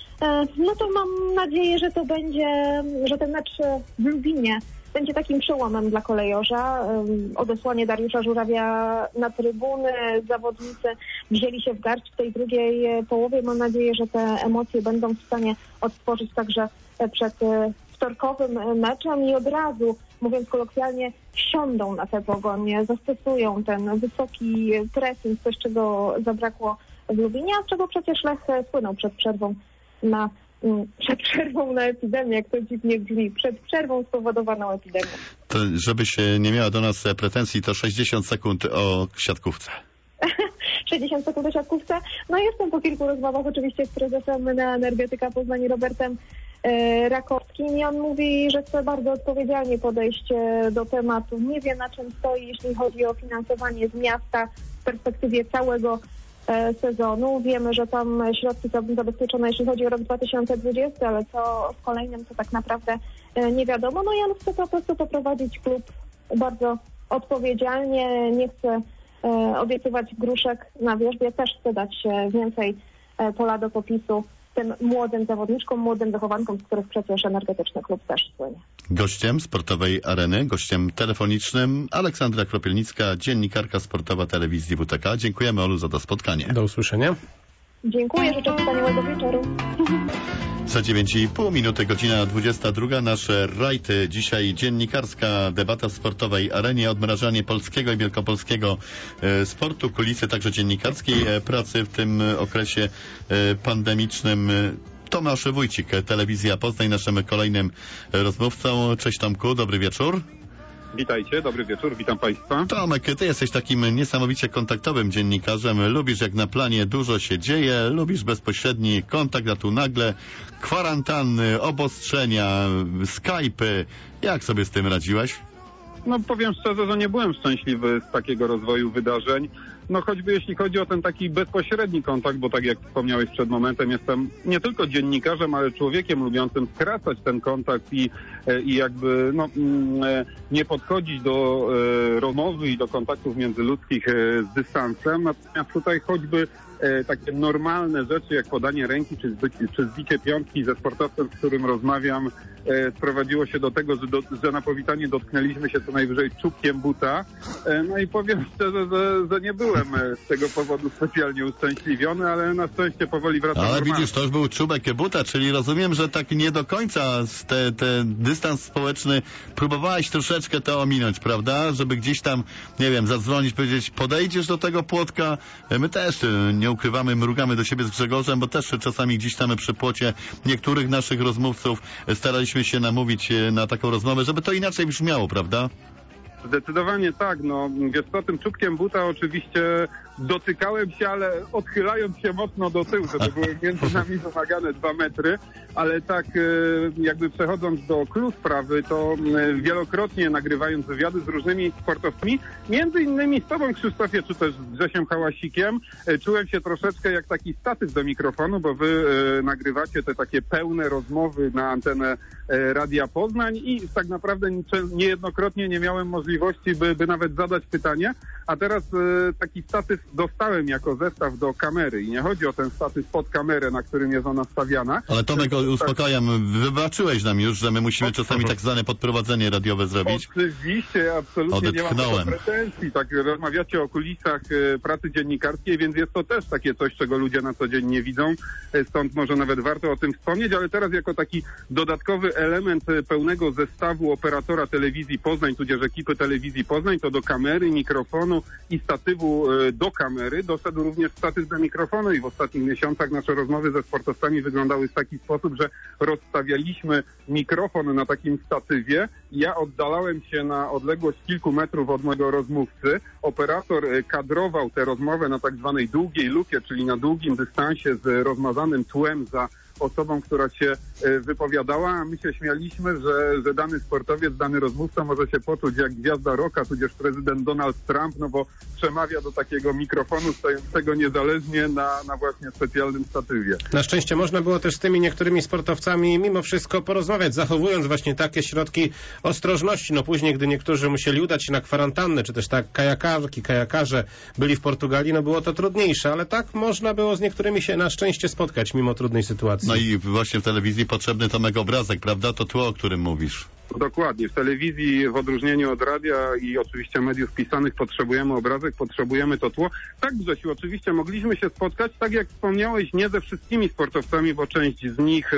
no to mam nadzieję, że to będzie, że ten mecz w Lubinie będzie takim przełomem dla kolejorza. Odesłanie Dariusza Żurawia na trybuny, zawodnicy wzięli się w garść w tej drugiej połowie. Mam nadzieję, że te emocje będą w stanie odtworzyć także przed wtorkowym meczem i od razu, mówiąc kolokwialnie, wsiądą na tę pogoń, zastosują ten wysoki pressing, coś czego zabrakło w Lubinie, a z czego przecież Lech słynął przed przerwą na epidemię, jak to dziwnie brzmi, przed przerwą spowodowaną epidemią. To, żebyś nie miała do nas pretensji, to 60 sekund o siatkówce. 60 sekund o siatkówce. No jestem po kilku rozmowach oczywiście z prezesem na Energetyka Poznań Robertem Rakowskim i on mówi, że chce bardzo odpowiedzialnie podejść do tematu. Nie wie, na czym stoi, jeśli chodzi o finansowanie z miasta w perspektywie całego sezonu. Wiemy, że tam środki są zabezpieczone, jeśli chodzi o rok 2020, ale co w kolejnym to tak naprawdę nie wiadomo. No i on chce po prostu poprowadzić klub bardzo odpowiedzialnie, nie chce obiecywać gruszek na wierzbie, też chce dać więcej pola do popisu tym młodym zawodniczkom, młodym wychowankom, z których przecież Energetyczny Klub też słynie. Gościem Sportowej Areny, gościem telefonicznym Aleksandra Kropielnicka, dziennikarka sportowa telewizji WTK. Dziękujemy, Olu, za to spotkanie. Do usłyszenia. Dziękuję, życzę wspaniałego wieczoru. Za 9,5 minuty, godzina 22. Nasze rajty. Dzisiaj dziennikarska debata w Sportowej Arenie, odmrażanie polskiego i wielkopolskiego sportu, kulisy także dziennikarskiej pracy w tym okresie pandemicznym. Tomasz Wójcik, Telewizja Poznań, naszym kolejnym rozmówcą. Cześć Tomku, dobry wieczór. Witajcie, dobry wieczór, witam Państwa. Tomek, ty jesteś takim niesamowicie kontaktowym dziennikarzem. Lubisz, jak na planie dużo się dzieje, lubisz bezpośredni kontakt, a tu nagle kwarantanny, obostrzenia, Skype'y. Jak sobie z tym radziłeś? No powiem szczerze, że nie byłem szczęśliwy z takiego rozwoju wydarzeń. No choćby jeśli chodzi o ten taki bezpośredni kontakt, bo tak jak wspomniałeś przed momentem, jestem nie tylko dziennikarzem, ale człowiekiem lubiącym skracać ten kontakt i jakby nie podchodzić do rozmowy i do kontaktów międzyludzkich z dystansem. Natomiast tutaj choćby takie normalne rzeczy jak podanie ręki czy zbicie piątki ze sportowcem, z którym rozmawiam, sprowadziło się do tego, że na powitanie dotknęliśmy się co najwyżej czubkiem buta. No i powiem szczerze, że nie byłem z tego powodu specjalnie uszczęśliwiony, ale na szczęście powoli wracam. Ale normalnie. widzisz, to już był czubek buta, czyli rozumiem, że tak nie do końca ten dystans społeczny próbowałeś troszeczkę to ominąć, prawda? Żeby gdzieś tam, nie wiem, zadzwonić, powiedzieć, podejdziesz do tego płotka. My też nie ukrywamy, mrugamy do siebie z Grzegorzem, bo też czasami gdzieś tam przy płocie niektórych naszych rozmówców staraliśmy się namówić na taką rozmowę, żeby to inaczej brzmiało, prawda? Zdecydowanie tak, no wiesz co, tym czubkiem buta oczywiście dotykałem się, ale odchylając się mocno do tyłu, żeby były między nami wymagane 2 metry, ale tak jakby przechodząc do clou sprawy, to wielokrotnie nagrywając wywiady z różnymi sportowcami, między innymi z tobą, Krzysztofie, czy też z Grzesiem Hałasikiem, czułem się troszeczkę jak taki statyw do mikrofonu, bo wy nagrywacie te takie pełne rozmowy na antenę Radia Poznań i tak naprawdę niejednokrotnie nie miałem możliwości, by nawet zadać pytanie, a teraz taki statyw dostałem jako zestaw do kamery i nie chodzi o ten statyw pod kamerę, na którym jest ona stawiana. Ale Tomek, uspokajam, wybaczyłeś nam już, że my musimy czasami tak zwane podprowadzenie radiowe zrobić. Oczywiście, absolutnie nie mam tego pretensji. Tak, rozmawiacie o kulisach pracy dziennikarskiej, więc jest to też takie coś, czego ludzie na co dzień nie widzą, stąd może nawet warto o tym wspomnieć, ale teraz jako taki dodatkowy element pełnego zestawu operatora telewizji Poznań, tudzież ekipy telewizji Poznań, to do kamery, mikrofonu i statywu do kamery doszedł również statyw do mikrofonu i w ostatnich miesiącach nasze rozmowy ze sportowcami wyglądały w taki sposób, że rozstawialiśmy mikrofon na takim statywie. Ja oddalałem się na odległość kilku metrów od mojego rozmówcy. Operator kadrował tę rozmowę na tak zwanej długiej lukie, czyli na długim dystansie z rozmazanym tłem za osobą, która się wypowiadała, a my się śmialiśmy, że dany sportowiec, dany rozmówca może się poczuć jak gwiazda rocka, tudzież prezydent Donald Trump, no bo przemawia do takiego mikrofonu stojącego niezależnie na właśnie specjalnym statywie. Na szczęście można było też z tymi niektórymi sportowcami mimo wszystko porozmawiać, zachowując właśnie takie środki ostrożności. No później, gdy niektórzy musieli udać się na kwarantannę, czy też tak kajakarze byli w Portugalii, no było to trudniejsze, ale tak można było z niektórymi się na szczęście spotkać mimo trudnej sytuacji. No i właśnie w telewizji potrzebny Tomek obrazek, prawda? To tło, o którym mówisz. Dokładnie. W telewizji w odróżnieniu od radia i oczywiście mediów pisanych potrzebujemy obrazek, potrzebujemy to tło. Tak, Grzesiu, oczywiście mogliśmy się spotkać, tak jak wspomniałeś, nie ze wszystkimi sportowcami, bo część z nich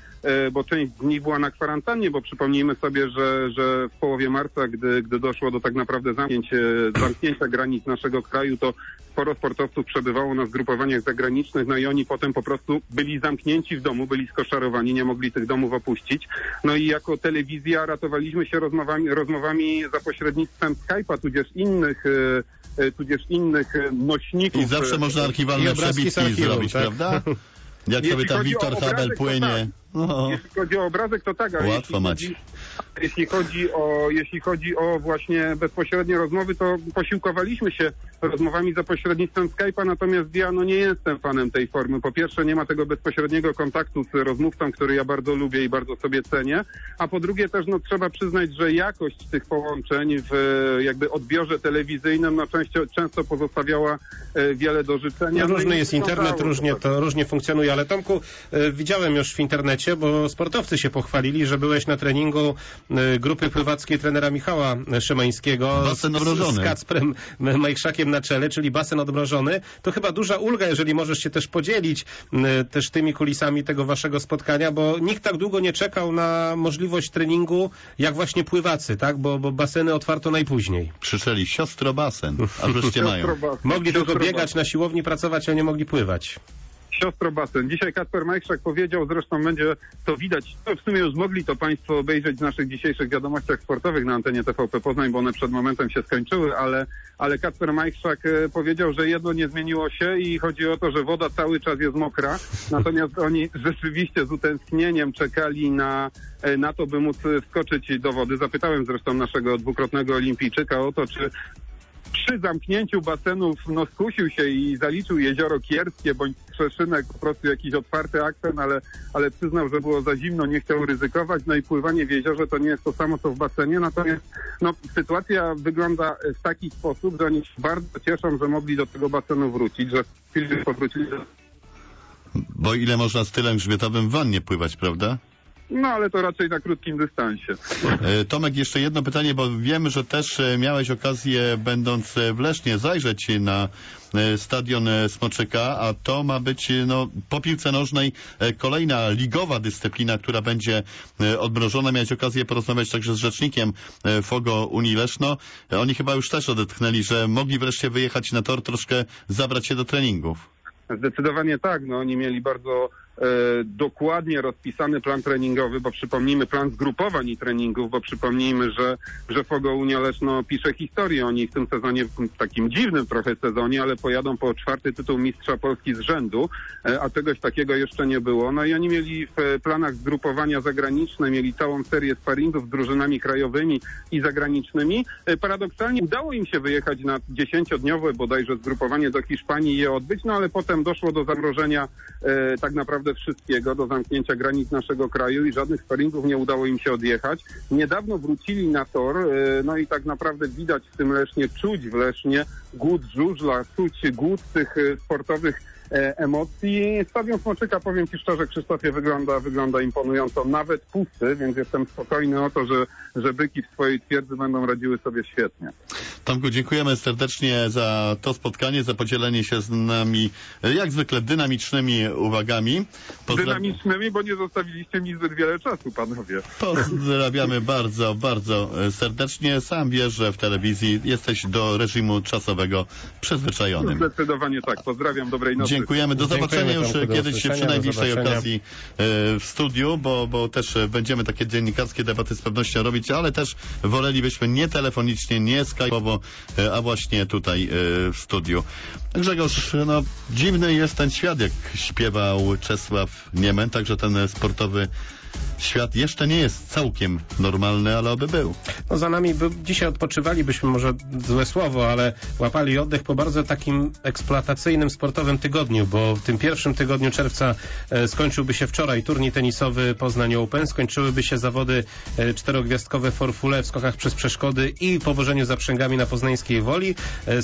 była na kwarantannie, bo przypomnijmy sobie, że w połowie marca, gdy doszło do tak naprawdę zamknięcia granic naszego kraju, to sporo sportowców przebywało na zgrupowaniach zagranicznych, no i oni potem po prostu byli zamknięci w domu, byli skoszarowani, nie mogli tych domów opuścić. No i jako telewizja ratowaliśmy się rozmowami za pośrednictwem Skype'a, tudzież innych nośników. I zawsze można archiwalne przebitki zrobić, tak? Prawda? Jak sobie tam Wiktor Habel płynie. Jeśli chodzi o obrazek, to tak, ale jeśli chodzi o właśnie bezpośrednie rozmowy, to posiłkowaliśmy się rozmowami za pośrednictwem Skype'a, natomiast ja nie jestem fanem tej formy. Po pierwsze, nie ma tego bezpośredniego kontaktu z rozmówcą, który ja bardzo lubię i bardzo sobie cenię, a po drugie też trzeba przyznać, że jakość tych połączeń w jakby odbiorze telewizyjnym często pozostawiała wiele do życzenia. Różny jest internet, różnie funkcjonuje, ale Tomku, widziałem już w internecie, bo sportowcy się pochwalili, że byłeś na treningu grupy pływackiej trenera Michała Szymańskiego z Kacprem Majchrzakiem na czele, czyli basen odmrożony. To chyba duża ulga, jeżeli możesz się też podzielić też tymi kulisami tego waszego spotkania, bo nikt tak długo nie czekał na możliwość treningu, jak właśnie pływacy, tak? Bo baseny otwarto najpóźniej. Krzyczeli siostro basen, a wreszcie mają. Mogli tylko biegać na siłowni, pracować, a nie mogli pływać. Siostro basen. Dzisiaj Kacper Majchrzak powiedział, zresztą będzie to widać, w sumie już mogli to Państwo obejrzeć w naszych dzisiejszych wiadomościach sportowych na antenie TVP Poznań, bo one przed momentem się skończyły, ale Kacper Majchrzak powiedział, że jedno nie zmieniło się i chodzi o to, że woda cały czas jest mokra, natomiast oni rzeczywiście z utęsknieniem czekali na to, by móc wskoczyć do wody. Zapytałem zresztą naszego dwukrotnego olimpijczyka o to, czy przy zamknięciu basenów skusił się i zaliczył jezioro Kierskie bądź Trzeszynek, po prostu jakiś otwarty akcent, ale przyznał, że było za zimno, nie chciał ryzykować. No i pływanie w jeziorze to nie jest to samo, co w basenie. Natomiast sytuacja wygląda w taki sposób, że oni się bardzo cieszą, że mogli do tego basenu wrócić, że w chwili powrócili. Bo ile można stylem grzbietowym w wannie pływać, prawda? No, ale to raczej na krótkim dystansie. Tomek, jeszcze jedno pytanie, bo wiem, że też miałeś okazję, będąc w Lesznie, zajrzeć na stadion Smoczyka, a to ma być po piłce nożnej kolejna ligowa dyscyplina, która będzie odmrożona. Miałeś okazję porozmawiać także z rzecznikiem FOGO Unii Leszno. Oni chyba już też odetchnęli, że mogli wreszcie wyjechać na tor, troszkę zabrać się do treningów. Zdecydowanie tak. Oni mieli bardzo dokładnie rozpisany plan treningowy, bo przypomnijmy plan zgrupowań i treningów, bo przypomnijmy, że FOGO Unia Leszno pisze historię. Oni w tym sezonie, w takim dziwnym trochę sezonie, ale pojadą po 4. tytuł mistrza Polski z rzędu, a czegoś takiego jeszcze nie było. No i oni mieli w planach zgrupowania zagraniczne, mieli całą serię sparingów z drużynami krajowymi i zagranicznymi. Paradoksalnie udało im się wyjechać na 10-dniowe bodajże zgrupowanie do Hiszpanii i je odbyć, ale potem doszło do zamrożenia tak naprawdę wszystkiego, do zamknięcia granic naszego kraju i żadnych sparingów nie udało im się odjechać. Niedawno wrócili na tor, i tak naprawdę widać w tym Lesznie, czuć w Lesznie głód żużla, czuć głód tych sportowych emocji. Stadion Smoczyka, powiem Ci szczerze, Krzysztofie, wygląda imponująco, nawet pusty, więc jestem spokojny o to, że byki w swojej twierdzy będą radziły sobie świetnie. Tomku, dziękujemy serdecznie za to spotkanie, za podzielenie się z nami, jak zwykle, dynamicznymi uwagami. Dynamicznymi, bo nie zostawiliście mi zbyt wiele czasu, panowie. Pozdrawiamy bardzo, bardzo serdecznie. Sam wiesz, że w telewizji jesteś do reżimu czasowego przyzwyczajony. Zdecydowanie tak. Pozdrawiam, dobrej nocy. Dziękujemy. Do zobaczenia już kiedyś przy najbliższej okazji w studiu, bo też będziemy takie dziennikarskie debaty z pewnością robić, ale też wolelibyśmy nie telefonicznie, nie skype'owo, a właśnie tutaj w studiu. Grzegorz, dziwny jest ten świat, jak śpiewał Czesław Niemen, także ten sportowy świat jeszcze nie jest całkiem normalny, ale oby był. Za nami dzisiaj odpoczywalibyśmy, może złe słowo, ale łapali oddech po bardzo takim eksploatacyjnym sportowym tygodniu, bo w tym pierwszym tygodniu czerwca skończyłby się wczoraj turniej tenisowy Poznań Open, skończyłyby się zawody czterogwiazdkowe Forfule w skokach przez przeszkody i powożeniu zaprzęgami na Poznańskiej Woli,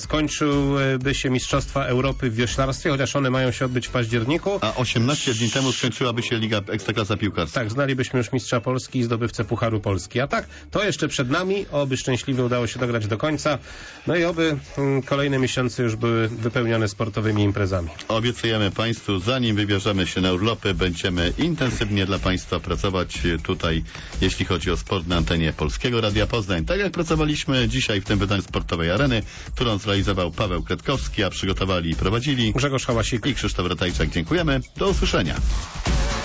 skończyłby się Mistrzostwa Europy w wioślarstwie, chociaż one mają się odbyć w październiku. A 18 dni temu skończyłaby się Liga Ekstraklasa Piłkarska. Tak, znalibyśmy już mistrza Polski i zdobywcę Pucharu Polski. A tak, to jeszcze przed nami, oby szczęśliwie udało się dograć do końca, i oby kolejne miesiące już były wypełnione sportowymi imprezami. Obiecujemy Państwu, zanim wybierzemy się na urlopy, będziemy intensywnie dla Państwa pracować tutaj, jeśli chodzi o sport na antenie Polskiego Radia Poznań. Tak jak pracowaliśmy dzisiaj w tym wydaniu Sportowej Areny, którą zrealizował Paweł Kretkowski, a przygotowali i prowadzili Grzegorz Hałasik i Krzysztof Ratajczak. Dziękujemy. Do usłyszenia.